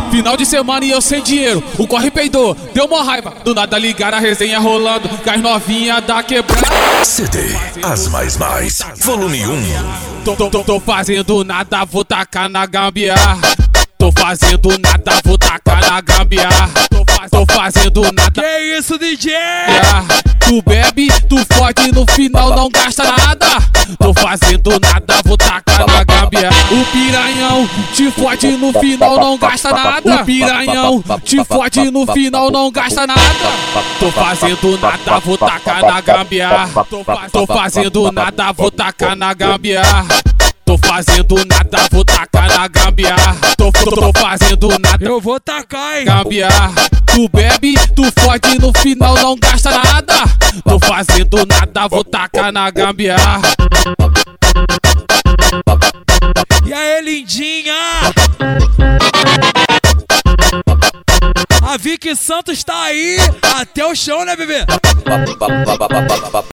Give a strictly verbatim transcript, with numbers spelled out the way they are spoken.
Final de semana e eu sem dinheiro, o corre peidou, deu uma raiva. Do nada ligar a resenha rolando, com as novinha da quebrada. C D As Mais Mais, volume um. Tô, tô, tô, tô fazendo nada, vou tacar na gambiarra. Tô fazendo nada, vou tacar na gambiarra. Tô, faz, tô fazendo nada. Que isso, D J? Tu bebe, tu fode, no final não gasta nada. Tô fazendo nada, vou tacar na gambiarra. O piranhão te fode, no final não gasta nada. O piranhão te fode, no final não gasta nada. Tô fazendo nada, vou tacar na gambiarra. Tô, tô fazendo nada, vou tacar na gambiarra. Tô fazendo nada, vou tacar na gambiarra. Tô, tô, tô fazendo nada, eu vou tacar, hein? Gambiarra. Tu bebe, tu fode, no final não gasta nada. Tô fazendo nada, vou tacar na gambiarra. E aí, lindinha? A Vicky Santos tá aí até o chão, né, bebê?